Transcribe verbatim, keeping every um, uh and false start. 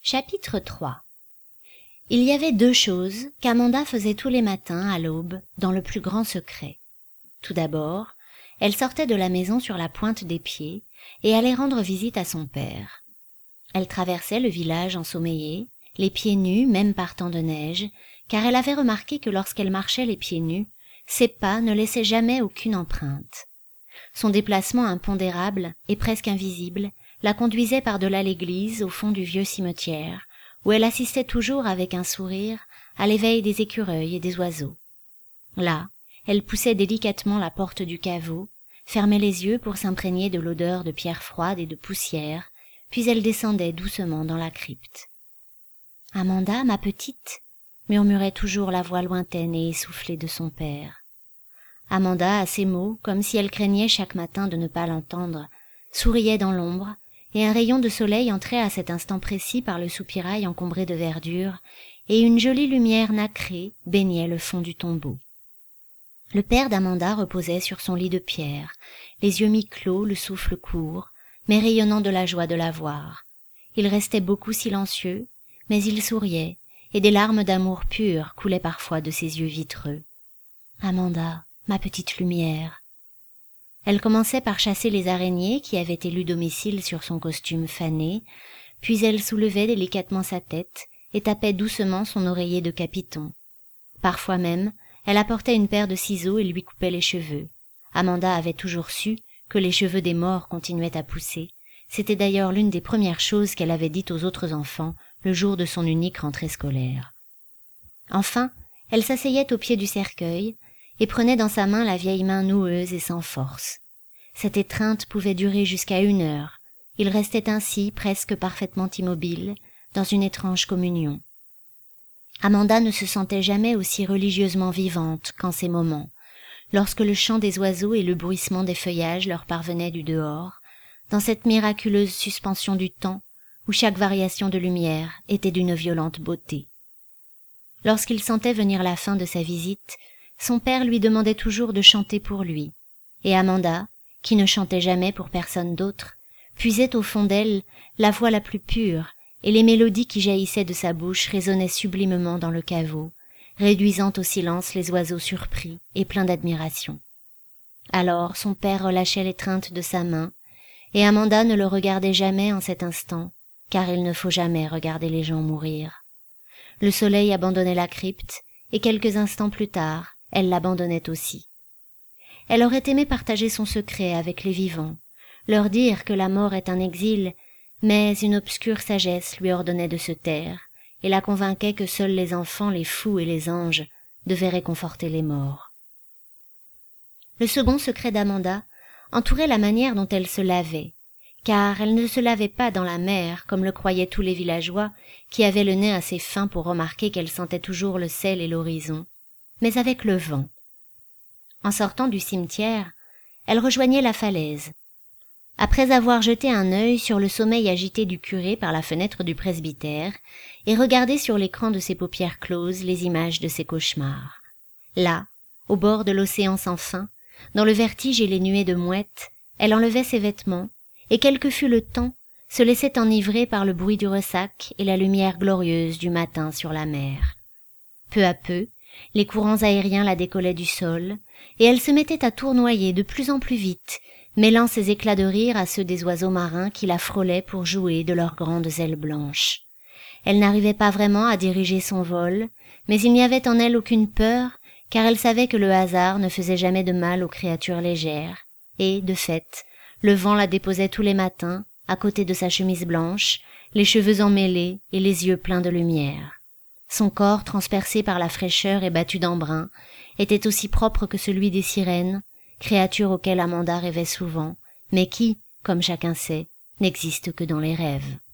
Chapitre trois. Il y avait deux choses qu'Amanda faisait tous les matins à l'aube dans le plus grand secret. Tout d'abord, elle sortait de la maison sur la pointe des pieds et allait rendre visite à son père. Elle traversait le village ensommeillé, les pieds nus même par temps de neige, car elle avait remarqué que lorsqu'elle marchait les pieds nus, ses pas ne laissaient jamais aucune empreinte. Son déplacement impondérable et presque invisible la conduisait par-delà l'église au fond du vieux cimetière, où elle assistait toujours avec un sourire à l'éveil des écureuils et des oiseaux. Là, elle poussait délicatement la porte du caveau, fermait les yeux pour s'imprégner de l'odeur de pierres froides et de poussière, puis elle descendait doucement dans la crypte. « Amanda, ma petite » murmurait toujours la voix lointaine et essoufflée de son père. Amanda, à ces mots, comme si elle craignait chaque matin de ne pas l'entendre, souriait dans l'ombre, et un rayon de soleil entrait à cet instant précis par le soupirail encombré de verdure, et une jolie lumière nacrée baignait le fond du tombeau. Le père d'Amanda reposait sur son lit de pierre, les yeux mi-clos, le souffle court, mais rayonnant de la joie de la voir. Il restait beaucoup silencieux, mais il souriait, et des larmes d'amour pur coulaient parfois de ses yeux vitreux. « Amanda, ma petite lumière !» Elle commençait par chasser les araignées qui avaient élu domicile sur son costume fané, puis elle soulevait délicatement sa tête et tapait doucement son oreiller de capiton. Parfois même, elle apportait une paire de ciseaux et lui coupait les cheveux. Amanda avait toujours su que les cheveux des morts continuaient à pousser. C'était d'ailleurs l'une des premières choses qu'elle avait dites aux autres enfants le jour de son unique rentrée scolaire. Enfin, elle s'asseyait au pied du cercueil et prenait dans sa main la vieille main noueuse et sans force. Cette étreinte pouvait durer jusqu'à une heure. Il restait ainsi, presque parfaitement immobile, dans une étrange communion. Amanda ne se sentait jamais aussi religieusement vivante qu'en ces moments, lorsque le chant des oiseaux et le bruissement des feuillages leur parvenaient du dehors, dans cette miraculeuse suspension du temps où chaque variation de lumière était d'une violente beauté. Lorsqu'il sentait venir la fin de sa visite, son père lui demandait toujours de chanter pour lui, et Amanda, qui ne chantait jamais pour personne d'autre, puisait au fond d'elle la voix la plus pure, et les mélodies qui jaillissaient de sa bouche résonnaient sublimement dans le caveau, réduisant au silence les oiseaux surpris et pleins d'admiration. Alors son père relâchait l'étreinte de sa main, et Amanda ne le regardait jamais en cet instant, car il ne faut jamais regarder les gens mourir. Le soleil abandonnait la crypte, et quelques instants plus tard, elle l'abandonnait aussi. Elle aurait aimé partager son secret avec les vivants, leur dire que la mort est un exil, mais une obscure sagesse lui ordonnait de se taire, et la convainquait que seuls les enfants, les fous et les anges devaient réconforter les morts. Le second secret d'Amanda entourait la manière dont elle se lavait, car elle ne se lavait pas dans la mer, comme le croyaient tous les villageois, qui avaient le nez assez fin pour remarquer qu'elle sentait toujours le sel et l'horizon, mais avec le vent. En sortant du cimetière, elle rejoignait la falaise. Après avoir jeté un œil sur le sommeil agité du curé par la fenêtre du presbytère et regardé sur l'écran de ses paupières closes les images de ses cauchemars. Là, au bord de l'océan sans fin, dans le vertige et les nuées de mouettes, elle enlevait ses vêtements et, quel que fût le temps, se laissait enivrer par le bruit du ressac et la lumière glorieuse du matin sur la mer. Peu à peu, les courants aériens la décollaient du sol, et elle se mettait à tournoyer de plus en plus vite, mêlant ses éclats de rire à ceux des oiseaux marins qui la frôlaient pour jouer de leurs grandes ailes blanches. Elle n'arrivait pas vraiment à diriger son vol, mais il n'y avait en elle aucune peur, car elle savait que le hasard ne faisait jamais de mal aux créatures légères, et, de fait, le vent la déposait tous les matins, à côté de sa chemise blanche, les cheveux emmêlés et les yeux pleins de lumière. Son corps, transpercé par la fraîcheur et battu d'embrun, était aussi propre que celui des sirènes, créatures auxquelles Amanda rêvait souvent, mais qui, comme chacun sait, n'existent que dans les rêves.